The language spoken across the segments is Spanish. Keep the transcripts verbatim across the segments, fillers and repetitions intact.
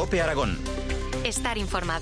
COPE Aragón. Estar informado.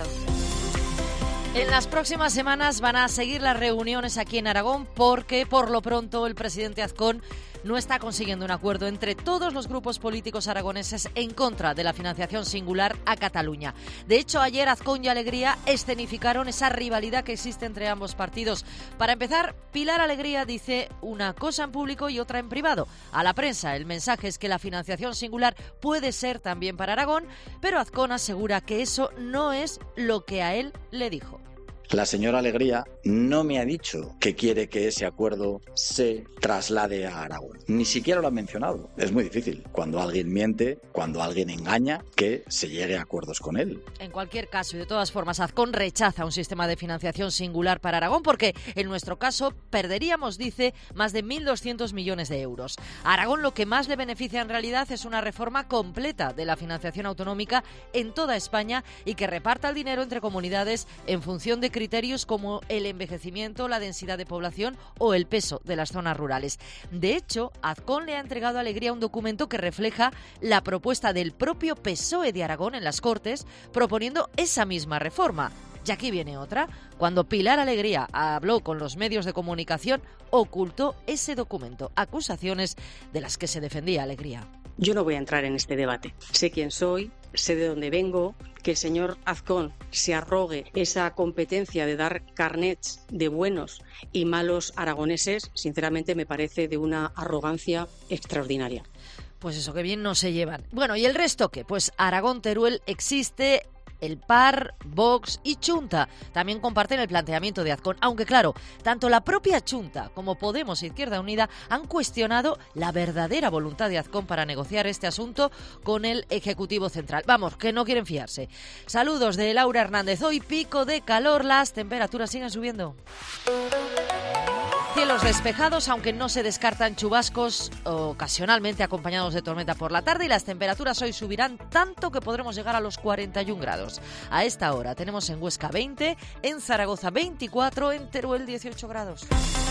En las próximas semanas van a seguir las reuniones aquí en Aragón porque, por lo pronto, el presidente Azcón no está consiguiendo un acuerdo entre todos los grupos políticos aragoneses en contra de la financiación singular a Cataluña. De hecho, ayer Azcón y Alegría escenificaron esa rivalidad que existe entre ambos partidos. Para empezar, Pilar Alegría dice una cosa en público y otra en privado. A la prensa, el mensaje es que la financiación singular puede ser también para Aragón, pero Azcón asegura que eso no es lo que a él le dijo. La señora Alegría no me ha dicho que quiere que ese acuerdo se traslade a Aragón. Ni siquiera lo ha mencionado. Es muy difícil, cuando alguien miente, cuando alguien engaña, que se llegue a acuerdos con él. En cualquier caso, y de todas formas, Azcón rechaza un sistema de financiación singular para Aragón porque, en nuestro caso, perderíamos, dice, más de mil doscientos millones de euros. A Aragón lo que más le beneficia en realidad es una reforma completa de la financiación autonómica en toda España y que reparta el dinero entre comunidades en función de criterios como el envejecimiento, la densidad de población o el peso de las zonas rurales. De hecho, Azcón le ha entregado a Alegría un documento que refleja la propuesta del propio P S O E de Aragón en las Cortes proponiendo esa misma reforma. Y aquí viene otra. Cuando Pilar Alegría habló con los medios de comunicación, ocultó ese documento, acusaciones de las que se defendía Alegría. Yo no voy a entrar en este debate. Sé quién soy, sé de dónde vengo. Que el señor Azcón se arrogue esa competencia de dar carnets de buenos y malos aragoneses, sinceramente me parece de una arrogancia extraordinaria. Pues eso, que bien no se llevan. Bueno, ¿y el resto qué? Pues Aragón-Teruel existe. El P A R, Vox y Chunta también comparten el planteamiento de Azcón, aunque claro, tanto la propia Chunta como Podemos e Izquierda Unida han cuestionado la verdadera voluntad de Azcón para negociar este asunto con el Ejecutivo Central. Vamos, que no quieren fiarse. Saludos de Laura Hernández. Hoy pico de calor, las temperaturas siguen subiendo. Cielos despejados, aunque no se descartan chubascos ocasionalmente acompañados de tormenta por la tarde, y las temperaturas hoy subirán tanto que podremos llegar a los cuarenta y un grados. A esta hora tenemos en Huesca veinte, en Zaragoza veinticuatro, en Teruel dieciocho grados.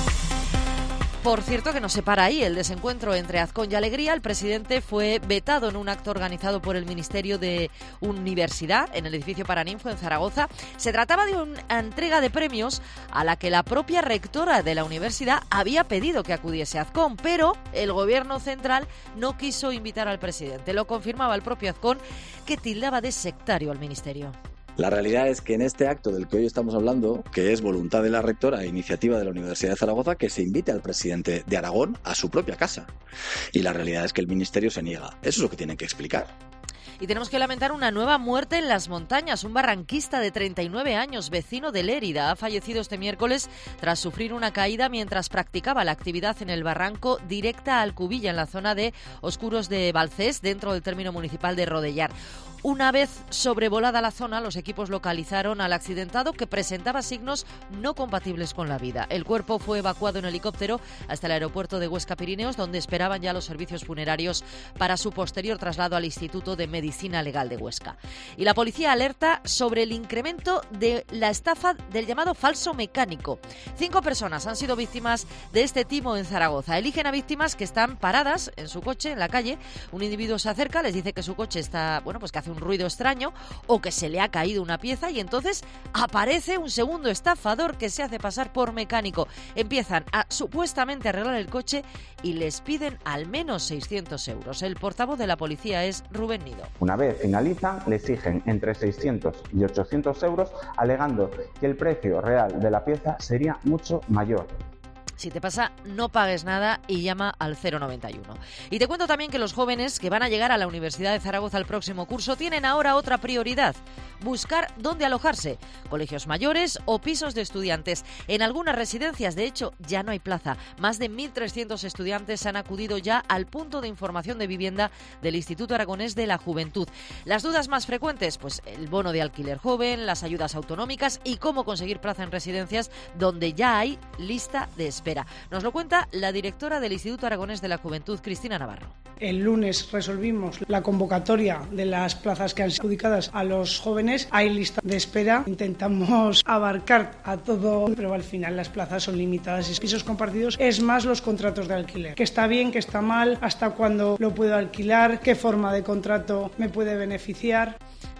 Por cierto, que no se para ahí el desencuentro entre Azcón y Alegría. El presidente fue vetado en un acto organizado por el Ministerio de Universidad en el edificio Paraninfo en Zaragoza. Se trataba de una entrega de premios a la que la propia rectora de la universidad había pedido que acudiese Azcón, pero el gobierno central no quiso invitar al presidente. Lo confirmaba el propio Azcón, que tildaba de sectario al ministerio. La realidad es que en este acto del que hoy estamos hablando, que es voluntad de la rectora e iniciativa de la Universidad de Zaragoza, que se invite al presidente de Aragón a su propia casa. Y la realidad es que el ministerio se niega. Eso es lo que tienen que explicar. Y tenemos que lamentar una nueva muerte en las montañas. Un barranquista de treinta y nueve años, vecino de Lérida, ha fallecido este miércoles tras sufrir una caída mientras practicaba la actividad en el barranco directa a Alcubilla, en la zona de Oscuros de Balcés, dentro del término municipal de Rodellar. Una vez sobrevolada la zona, los equipos localizaron al accidentado, que presentaba signos no compatibles con la vida. El cuerpo fue evacuado en helicóptero hasta el aeropuerto de Huesca Pirineos, donde esperaban ya los servicios funerarios para su posterior traslado al Instituto de Medicina Legal de Huesca. Y la policía alerta sobre el incremento de la estafa del llamado falso mecánico. Cinco personas han sido víctimas de este timo en Zaragoza. Eligen a víctimas que están paradas en su coche, en la calle. Un individuo se acerca, les dice que su coche está, bueno, pues que hace un ruido extraño o que se le ha caído una pieza, y entonces aparece un segundo estafador que se hace pasar por mecánico. Empiezan a supuestamente arreglar el coche y les piden al menos seiscientos euros. El portavoz de la policía es Rubén Nido. Una vez finalizan, le exigen entre seiscientos y ochocientos euros, alegando que el precio real de la pieza sería mucho mayor. Si te pasa, no pagues nada y llama al cero noventa y uno. Y te cuento también que los jóvenes que van a llegar a la Universidad de Zaragoza el próximo curso tienen ahora otra prioridad: buscar dónde alojarse, colegios mayores o pisos de estudiantes. En algunas residencias, de hecho, ya no hay plaza. Más de mil trescientos estudiantes han acudido ya al punto de información de vivienda del Instituto Aragonés de la Juventud. Las dudas más frecuentes, pues el bono de alquiler joven, las ayudas autonómicas y cómo conseguir plaza en residencias donde ya hay lista de espera. Nos lo cuenta la directora del Instituto Aragonés de la Juventud, Cristina Navarro. El lunes resolvimos la convocatoria de las plazas que han sido adjudicadas a los jóvenes. Hay lista de espera. Intentamos abarcar a todo, pero al final las plazas son limitadas. Y pisos compartidos es más los contratos de alquiler. ¿Qué está bien, qué está mal? ¿Hasta cuándo lo puedo alquilar? ¿Qué forma de contrato me puede beneficiar?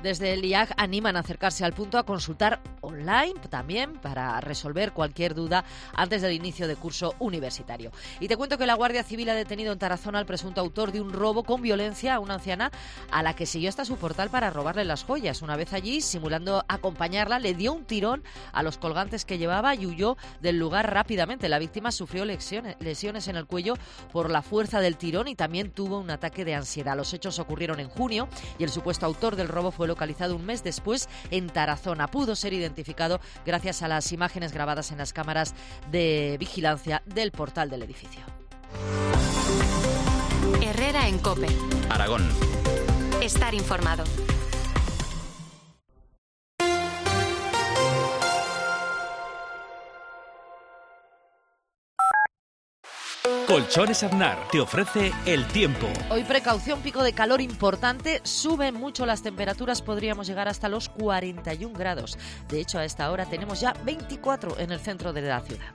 Desde el I A C animan a acercarse al punto, a consultar online también para resolver cualquier duda antes del inicio de curso universitario. Y te cuento que la Guardia Civil ha detenido en Tarazona al presunto autor de un robo con violencia a una anciana a la que siguió hasta su portal para robarle las joyas. Una vez allí, simulando acompañarla, le dio un tirón a los colgantes que llevaba y huyó del lugar rápidamente. La víctima sufrió lesiones, lesiones en el cuello por la fuerza del tirón y también tuvo un ataque de ansiedad. Los hechos ocurrieron en junio y el supuesto autor del robo fue localizado un mes después en Tarazona. Pudo ser identificado gracias a las imágenes grabadas en las cámaras de vigilancia del portal del edificio. Herrera en COPE. Aragón. Estar informado. Colchones Aznar te ofrece el tiempo. Hoy precaución, pico de calor importante, suben mucho las temperaturas, podríamos llegar hasta los cuarenta y un grados. De hecho, a esta hora tenemos ya veinticuatro en el centro de la ciudad.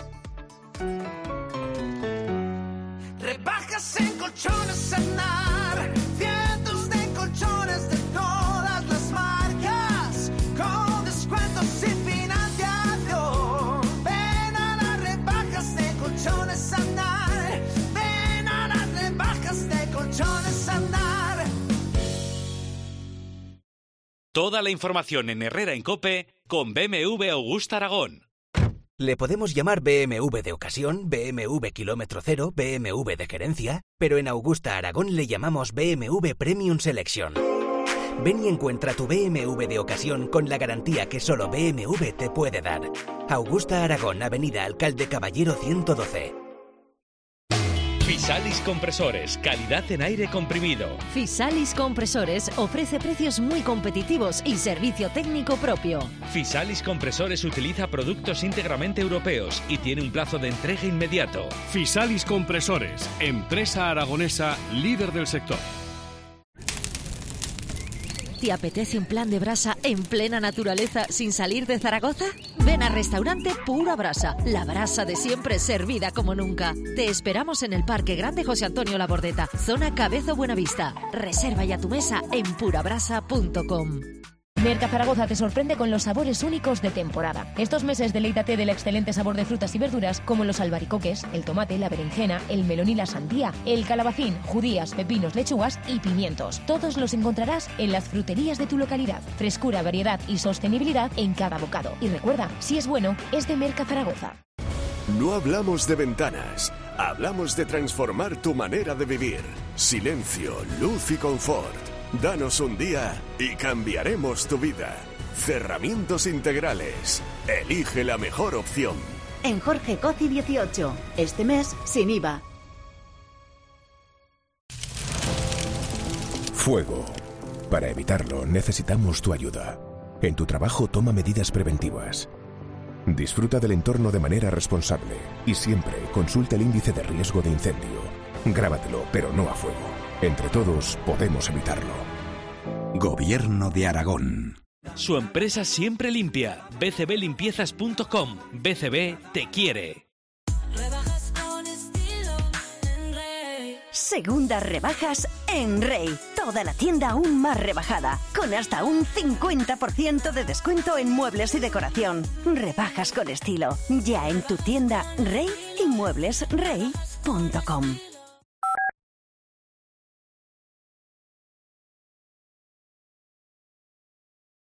Rebajas en Colchones Aznar, cientos de colchones de todas las marcas, con descuentos sin financiación. Ven a las rebajas de Colchones Aznar, ven a las rebajas de Colchones Aznar. Toda la información en Herrera en COPE con B M W Augusta Aragón. Le podemos llamar B M W de ocasión, B M W kilómetro cero, B M W de gerencia, pero en Augusta Aragón le llamamos B M W Premium Selection. Ven y encuentra tu B M W de ocasión con la garantía que solo B M W te puede dar. Augusta Aragón, Avenida Alcalde Caballero ciento doce. Fisalis Compresores, calidad en aire comprimido. Fisalis Compresores ofrece precios muy competitivos y servicio técnico propio. Fisalis Compresores utiliza productos íntegramente europeos y tiene un plazo de entrega inmediato. Fisalis Compresores, empresa aragonesa líder del sector. ¿Te apetece un plan de brasa en plena naturaleza sin salir de Zaragoza? Ven al restaurante Pura Brasa, la brasa de siempre servida como nunca. Te esperamos en el Parque Grande José Antonio Labordeta, zona Cabezo Buenavista. Reserva ya tu mesa en purabrasa punto com. Merca Zaragoza te sorprende con los sabores únicos de temporada. Estos meses deleítate del excelente sabor de frutas y verduras como los albaricoques, el tomate, la berenjena, el melón y la sandía, el calabacín, judías, pepinos, lechugas y pimientos. Todos los encontrarás en las fruterías de tu localidad. Frescura, variedad y sostenibilidad en cada bocado. Y recuerda, si es bueno, es de Merca Zaragoza. No hablamos de ventanas, hablamos de transformar tu manera de vivir. Silencio, luz y confort. Danos un día y cambiaremos tu vida. Cerramientos integrales. Elige la mejor opción. En Jorge Coci dieciocho. Este mes sin I V A. Fuego. Para evitarlo necesitamos tu ayuda. En tu trabajo toma medidas preventivas. Disfruta del entorno de manera responsable y siempre consulta el índice de riesgo de incendio. Grábatelo, pero no a fuego. Entre todos podemos evitarlo. Gobierno de Aragón. Su empresa siempre limpia. b c b limpiezas punto com. B C B te quiere. Segundas rebajas en Rey. Toda la tienda aún más rebajada, con hasta un cincuenta por ciento de descuento en muebles y decoración. Rebajas con estilo. Ya en tu tienda Rey y muebles rey punto com.